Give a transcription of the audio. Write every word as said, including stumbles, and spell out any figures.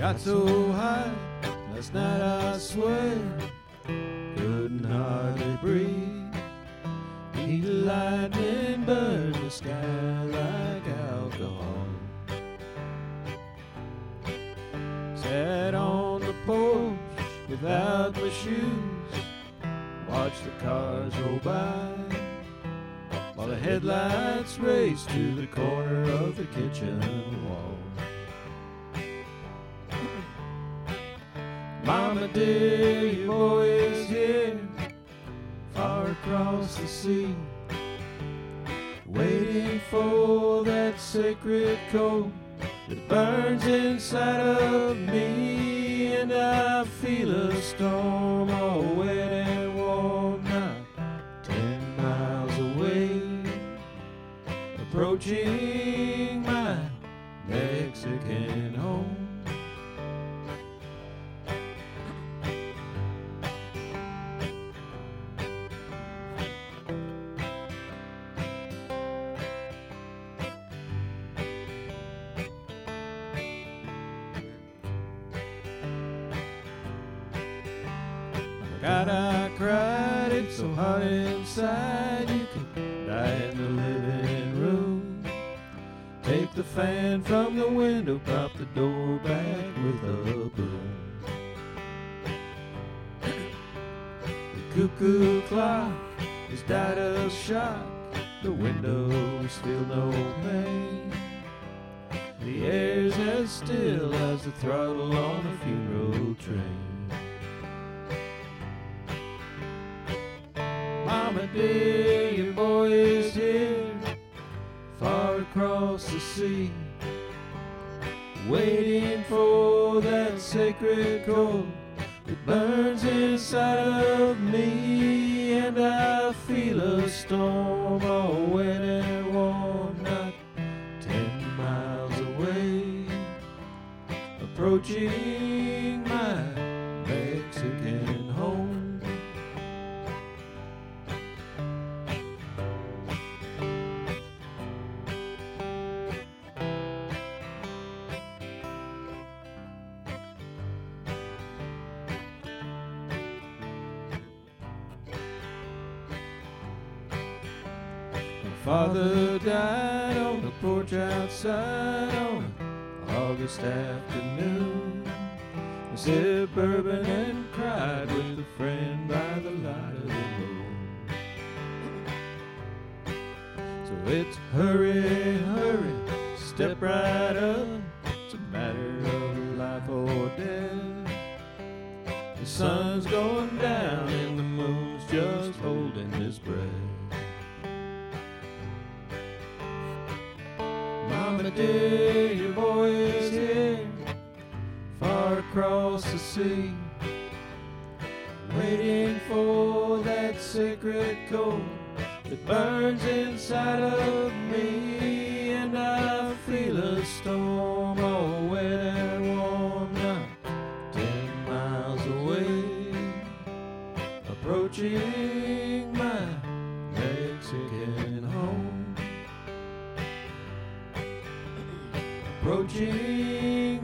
got so high last night, I swear, couldn't hardly breathe. Heat of lightning burned the sky like alcohol. Sat on the porch without my shoes, watched the cars roll by, while the headlights raced to the corner of the kitchen wall. Mama dear, your boy is here, far across the sea, waiting for that sacred coal that burns inside of me. And I feel a storm all wet and warm now, ten miles away, approaching my Mexican home. God, I cried, it's so hot inside, you could die in the living room. Take the fan from the window, prop the door back with a broom. The cuckoo clock has died of shock, the windows feel no pain. The air's as still as the throttle on a funeral train. Mama dear, your boy is here, far across the sea, waiting for that sacred coal that burns inside of me. And I feel a storm all wet and warm, not ten miles away, approaching my Mexican home. Father died on the porch outside on an August afternoon. I sipped bourbon and cried with a friend by the light of the moon. So it's hurry, hurry, step right up, it's a matter of life or death. The sun's going down and the moon's just holding his breath. Mama dear, your boy is here, far across the sea, waiting for that sacred coal that burns inside of me. And I feel a storm all wet and warm now, ten miles away, approaching my Mexican home. Approaching